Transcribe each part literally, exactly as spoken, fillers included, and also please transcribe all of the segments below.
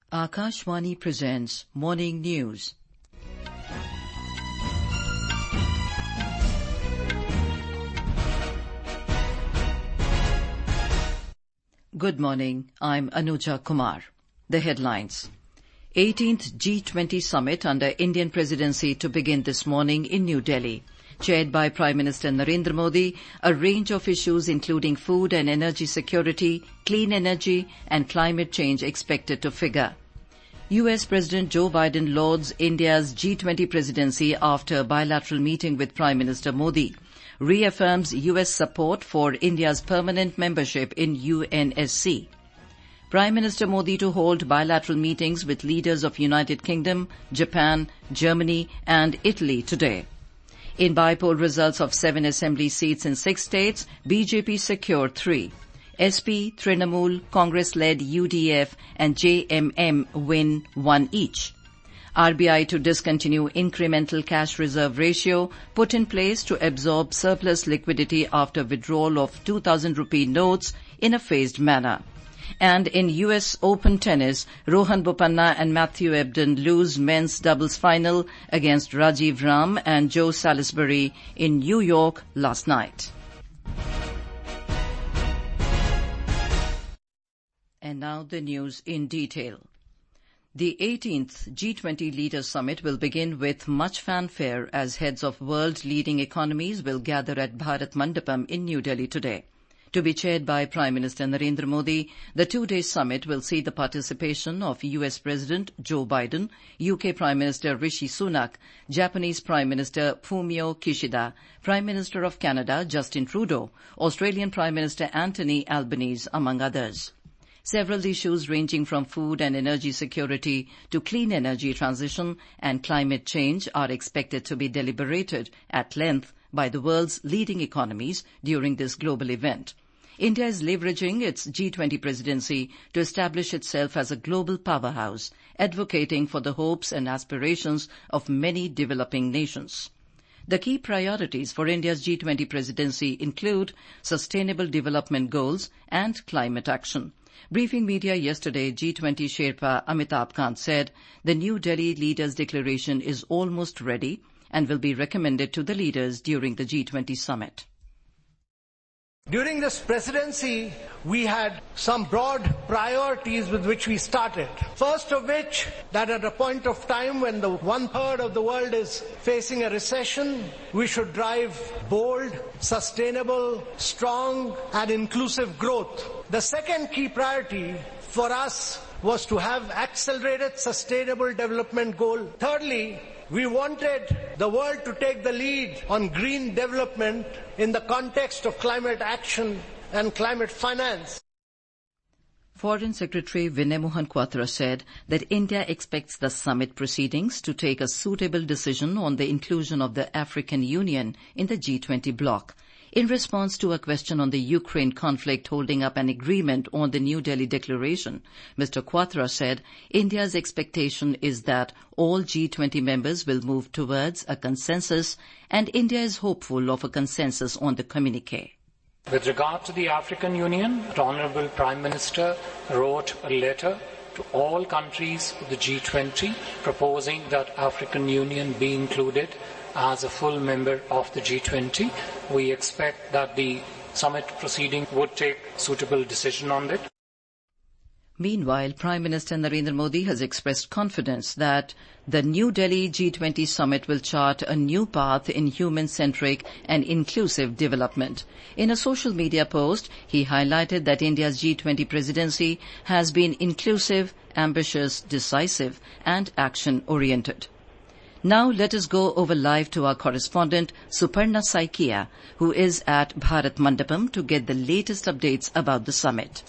Akashvani presents Morning News. Good morning. I'm Anuja Kumar. The headlines. eighteenth G twenty Summit under Indian presidency to begin this morning in New Delhi. Chaired by Prime Minister Narendra Modi, a range of issues including food and energy security, clean energy and climate change expected to figure. U S President Joe Biden lauds India's G twenty presidency after a bilateral meeting with Prime Minister Modi, reaffirms U S support for India's permanent membership in U N S C. Prime Minister Modi to hold bilateral meetings with leaders of United Kingdom, Japan, Germany and Italy today. In by-poll results of seven assembly seats in six states, B J P secured three. S P, Trinamool, Congress-led U D F and J M M win one each. R B I to discontinue incremental cash reserve ratio put in place to absorb surplus liquidity after withdrawal of two thousand rupee notes in a phased manner. And in U S Open tennis, Rohan Bopanna and Matthew Ebden lose men's doubles final against Rajiv Ram and Joe Salisbury in New York last night. And now the news in detail. The eighteenth G twenty Leaders Summit will begin with much fanfare as heads of world-leading economies will gather at Bharat Mandapam in New Delhi today. To be chaired by Prime Minister Narendra Modi, the two-day summit will see the participation of U S President Joe Biden, U K Prime Minister Rishi Sunak, Japanese Prime Minister Fumio Kishida, Prime Minister of Canada Justin Trudeau, Australian Prime Minister Anthony Albanese, among others. Several issues ranging from food and energy security to clean energy transition and climate change are expected to be deliberated at length by the world's leading economies during this global event. India is leveraging its G twenty presidency to establish itself as a global powerhouse, advocating for the hopes and aspirations of many developing nations. The key priorities for India's G twenty presidency include sustainable development goals and climate action. Briefing media yesterday, G twenty Sherpa Amitabh Kant said the New Delhi Leaders' Declaration is almost ready and will be recommended to the leaders during the G twenty summit. During this presidency, we had some broad priorities with which we started. First of which, that at a point of time when the one-third of the world is facing a recession, we should drive bold, sustainable, strong and inclusive growth. The second key priority for us was to have accelerated sustainable development goal. Thirdly, we wanted the world to take the lead on green development in the context of climate action and climate finance. Foreign Secretary Vinay Mohan Quatra said that India expects the summit proceedings to take a suitable decision on the inclusion of the African Union in the G twenty bloc. In response to a question on the Ukraine conflict holding up an agreement on the New Delhi Declaration, Mister Quatra said India's expectation is that all G twenty members will move towards a consensus and India is hopeful of a consensus on the communiqué. With regard to the African Union, the Honourable Prime Minister wrote a letter to all countries of the G twenty proposing that African Union be included as a full member of the G twenty. We expect that the summit proceeding would take suitable decision on it. Meanwhile, Prime Minister Narendra Modi has expressed confidence that the New Delhi G twenty summit will chart a new path in human-centric and inclusive development. In a social media post, he highlighted that India's G twenty presidency has been inclusive, ambitious, decisive and action-oriented. Now let us go over live to our correspondent Suparna Saikia, who is at Bharat Mandapam to get the latest updates about the summit.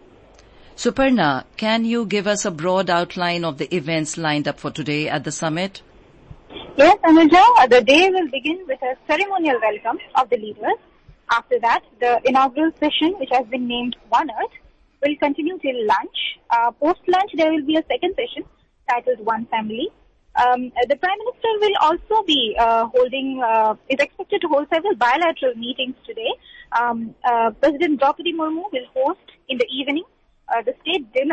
Suparna, can you give us a broad outline of the events lined up for today at the summit? Yes, Anuja. The day will begin with a ceremonial welcome of the leaders. After that, the inaugural session, which has been named One Earth, will continue till lunch. Uh, Post-lunch, there will be a second session titled One Family. Um, the Prime Minister will also be uh, holding, uh, is expected to hold several bilateral meetings today. Um, uh, President Draupadi Murmu will host in the evening uh, the state dinner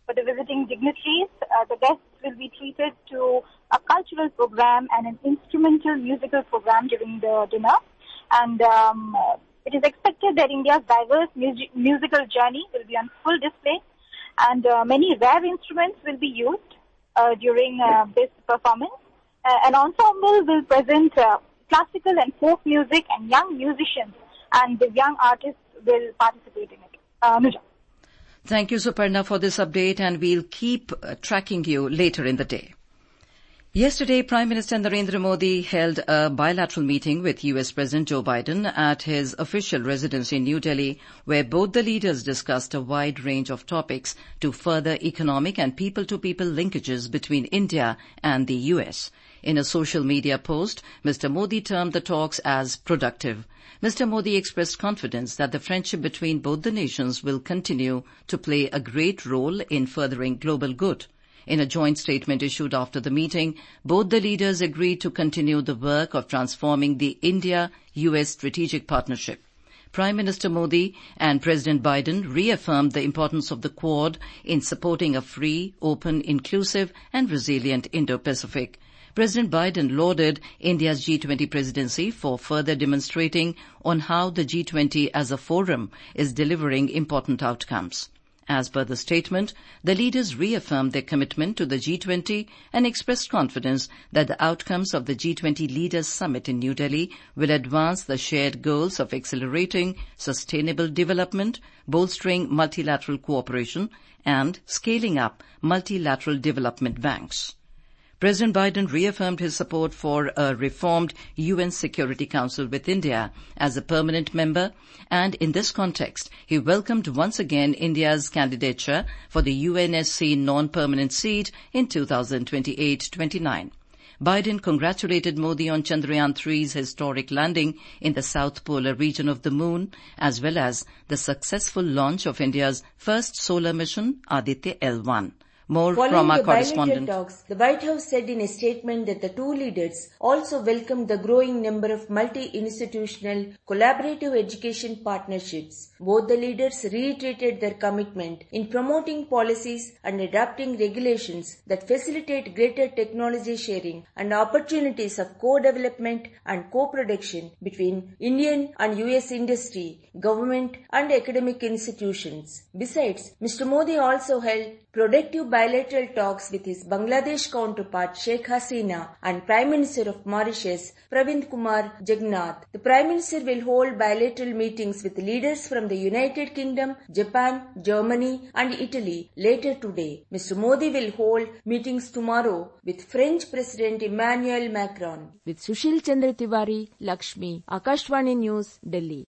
For the visiting dignitaries, uh, the guests will be treated to a cultural program and an instrumental musical program during the dinner. And um, it is expected that India's diverse music- musical journey will be on full display, and uh, many rare instruments will be used uh, during uh, this performance. Uh, an ensemble will present uh, classical and folk music, and young musicians and the young artists will participate in it. Uh, Nuja. Thank you, Suparna, for this update, and we'll keep uh, tracking you later in the day. Yesterday, Prime Minister Narendra Modi held a bilateral meeting with U S President Joe Biden at his official residence in New Delhi, where both the leaders discussed a wide range of topics to further economic and people-to-people linkages between India and the U S. In a social media post, Mister Modi termed the talks as productive. Mister Modi expressed confidence that the friendship between both the nations will continue to play a great role in furthering global good. In a joint statement issued after the meeting, both the leaders agreed to continue the work of transforming the India-U S strategic partnership. Prime Minister Modi and President Biden reaffirmed the importance of the Quad in supporting a free, open, inclusive and resilient Indo-Pacific. President Biden lauded India's G twenty presidency for further demonstrating on how the G twenty as a forum is delivering important outcomes. As per the statement, the leaders reaffirmed their commitment to the G twenty and expressed confidence that the outcomes of the G twenty Leaders Summit in New Delhi will advance the shared goals of accelerating sustainable development, bolstering multilateral cooperation, and scaling up multilateral development banks. President Biden reaffirmed his support for a reformed U N Security Council with India as a permanent member, and in this context, he welcomed once again India's candidature for the U N S C non-permanent seat in two thousand twenty-eight to twenty-nine. Biden congratulated Modi on Chandrayaan three's historic landing in the South Polar region of the Moon, as well as the successful launch of India's first solar mission, Aditya L one. More Following from our the correspondent. Talks, the White House said in a statement that the two leaders also welcomed the growing number of multi-institutional collaborative education partnerships. Both the leaders reiterated their commitment in promoting policies and adopting regulations that facilitate greater technology sharing and opportunities of co-development and co-production between Indian and U S industry, government and academic institutions. Besides, Mister Modi also held productive bilateral talks with his Bangladesh counterpart Sheikh Hasina and Prime Minister of Mauritius Pravind Kumar Jagannath. The Prime Minister will hold bilateral meetings with leaders from the United Kingdom, Japan, Germany and Italy later today. Mister Modi will hold meetings tomorrow with French President Emmanuel Macron. With Sushil Chandra Tiwari, Lakshmi, Akashvani News, Delhi.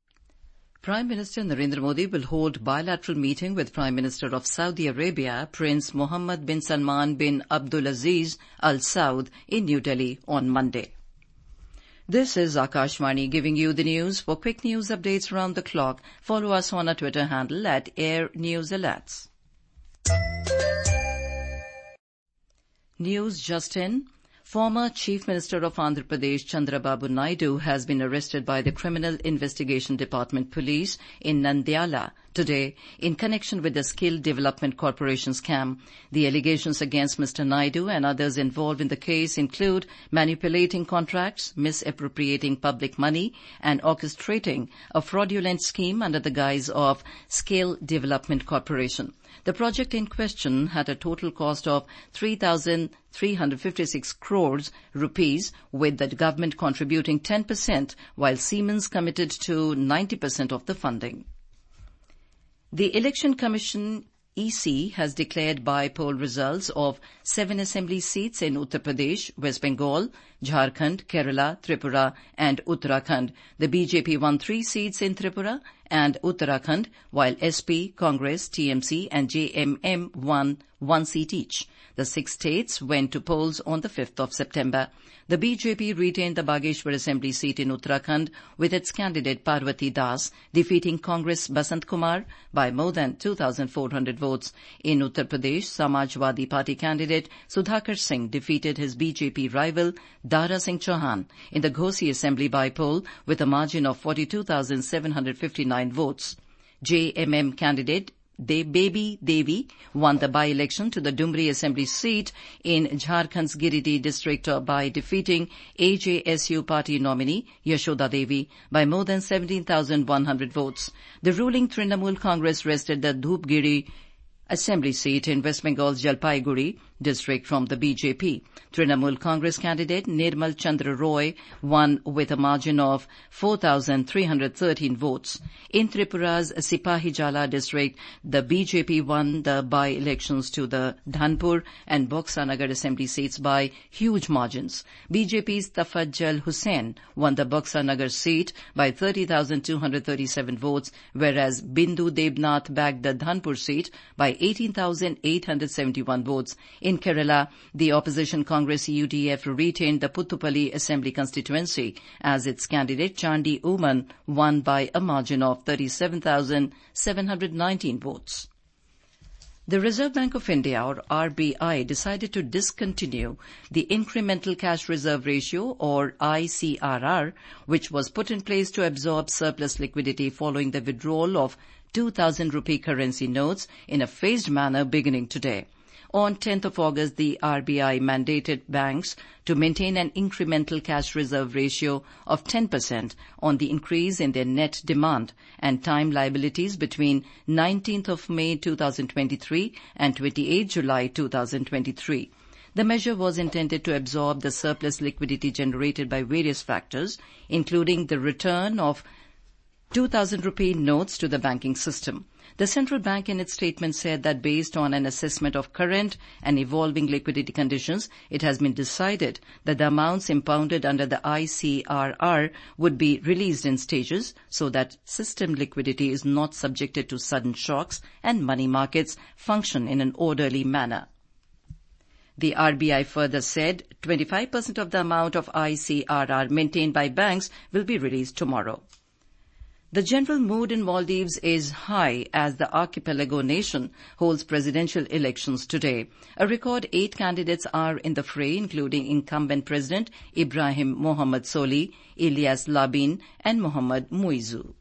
Prime Minister Narendra Modi will hold bilateral meeting with Prime Minister of Saudi Arabia, Prince Mohammed bin Salman bin Abdulaziz Al Saud in New Delhi on Monday. This is Akashvani giving you the news. For quick news updates around the clock, follow us on our Twitter handle at Air News Alerts. News just in. Former Chief Minister of Andhra Pradesh Chandrababu Naidu has been arrested by the Criminal Investigation Department Police in Nandyala today in connection with the Skill Development Corporation scam. The allegations against Mister Naidu and others involved in the case include manipulating contracts, misappropriating public money, and orchestrating a fraudulent scheme under the guise of Skill Development Corporation. The project in question had a total cost of three thousand three hundred fifty-six crores rupees, with the government contributing ten percent, while Siemens committed to ninety percent of the funding. The Election Commission E C has declared by-poll results of seven assembly seats in Uttar Pradesh, West Bengal, Jharkhand, Kerala, Tripura and Uttarakhand. The B J P won three seats in Tripura and Uttarakhand, while S P, Congress, T M C and J M M won one seat each. The six states went to polls on the fifth of September. The B J P retained the Bageshwar Assembly seat in Uttarakhand with its candidate Parvati Das defeating Congress Basant Kumar by more than two thousand four hundred votes. In Uttar Pradesh, Samajwadi Party candidate Sudhakar Singh defeated his B J P rival Dara Singh Chauhan in the Ghosi Assembly by-poll with a margin of forty-two thousand seven hundred fifty-nine votes. J M M candidate De Baby Devi won the by-election to the Dumri Assembly seat in Jharkhand's Giridih district by defeating A J S U party nominee Yashoda Devi by more than seventeen thousand one hundred votes. The ruling Trinamool Congress wrested the Dhupgiri Assembly seat in West Bengal's Jalpaiguri district from the B J P. Trinamool Congress candidate Nirmal Chandra Roy won with a margin of four thousand three hundred thirteen votes. In Tripura's Sipahijala district, the B J P won the by-elections to the Dhanpur and Boxanagar assembly seats by huge margins. B J P's Tafajjal Hussain won the Boxanagar seat by thirty thousand two hundred thirty-seven votes, whereas Bindu Debnath bagged the Dhanpur seat by eighteen thousand eight hundred seventy-one votes. In Kerala, the opposition Congress U D F retained the Puthupally Assembly constituency as its candidate Chandi Uman won by a margin of thirty-seven thousand seven hundred nineteen votes. The Reserve Bank of India, or R B I, decided to discontinue the Incremental Cash Reserve Ratio, or I C R R, which was put in place to absorb surplus liquidity following the withdrawal of two thousand rupee currency notes in a phased manner beginning today. On tenth of August, the R B I mandated banks to maintain an incremental cash reserve ratio of ten percent on the increase in their net demand and time liabilities between nineteenth of May two thousand twenty-three and twenty-eighth of July two thousand twenty-three. The measure was intended to absorb the surplus liquidity generated by various factors, including the return of two thousand rupee notes to the banking system. The central bank in its statement said that based on an assessment of current and evolving liquidity conditions, it has been decided that the amounts impounded under the I C R R would be released in stages so that system liquidity is not subjected to sudden shocks and money markets function in an orderly manner. The R B I further said twenty-five percent of the amount of I C R R maintained by banks will be released tomorrow. The general mood in Maldives is high as the archipelago nation holds presidential elections today. A record eight candidates are in the fray, including incumbent President Ibrahim Mohamed Soli, Ilyas Labin, and Mohammad Muizu.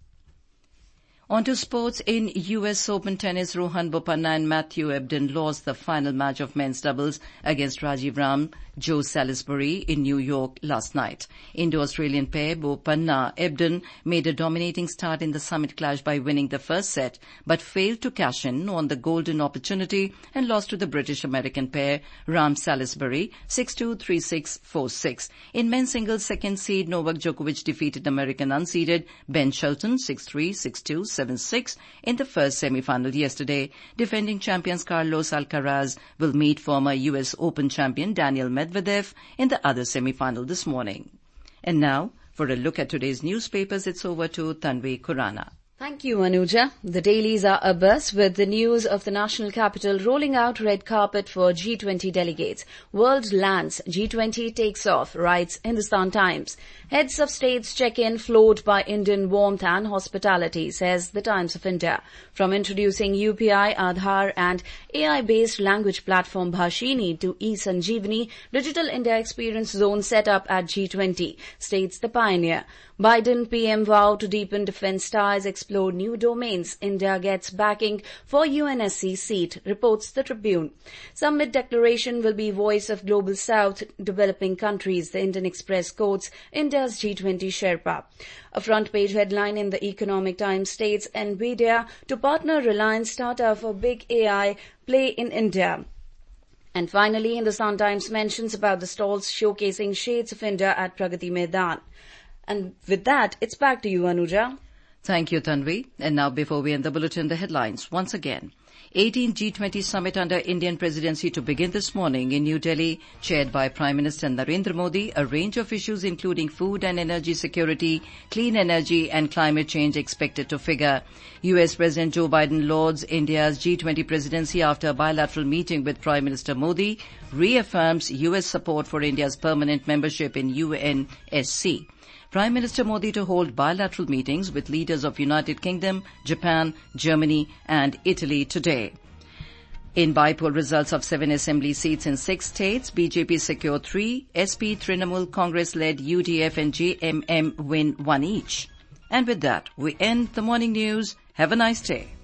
On to sports. In U S Open tennis, Rohan Bopanna and Matthew Ebden lost the final match of men's doubles against Rajiv Ram, Joe Salisbury in New York last night. Indo-Australian pair Bopanna-Ebden made a dominating start in the summit clash by winning the first set, but failed to cash in on the golden opportunity and lost to the British-American pair Ram-Salisbury six two, three six, four six. In men's singles, second seed Novak Djokovic defeated American unseeded Ben Shelton six three, six two, seven six in the first semi-final yesterday. Defending champions Carlos Alcaraz will meet former U S Open champion Daniel Medvedev in the other semi-final this morning. And now, for a look at today's newspapers, it's over to Tanvi Kurana. Thank you, Anuja. The dailies are abuzz with the news of the national capital rolling out red carpet for G twenty delegates. World lands, G twenty takes off, writes Hindustan Times. Heads of states check-in flowed by Indian warmth and hospitality, says the Times of India. From introducing U P I, Aadhaar and A I-based language platform Bhashini to eSanjeevani, Digital India Experience Zone set up at G twenty, states the pioneer. Biden P M vow to deepen defence ties, explore new domains. India gets backing for U N S C seat, reports the Tribune. Summit declaration will be voice of Global South developing countries, the Indian Express quotes India's G twenty Sherpa. A front-page headline in the Economic Times states NVIDIA to partner Reliance Tata for big A I play in India. And finally, Hindustan Times mentions about the stalls showcasing shades of India at Pragati Maidan. And with that, it's back to you, Anuja. Thank you, Tanvi. And now, before we end the bulletin, the headlines once again. eighteenth G twenty summit under Indian presidency to begin this morning in New Delhi, chaired by Prime Minister Narendra Modi. A range of issues including food and energy security, clean energy and climate change expected to figure. U S President Joe Biden lauds India's G twenty presidency after a bilateral meeting with Prime Minister Modi, reaffirms U S support for India's permanent membership in U N S C. Prime Minister Modi to hold bilateral meetings with leaders of United Kingdom, Japan, Germany and Italy today. In by-poll results of seven assembly seats in six states, B J P secured three, S P, Trinamool Congress-led U D F and J M M win one each. And with that, we end the morning news. Have a nice day.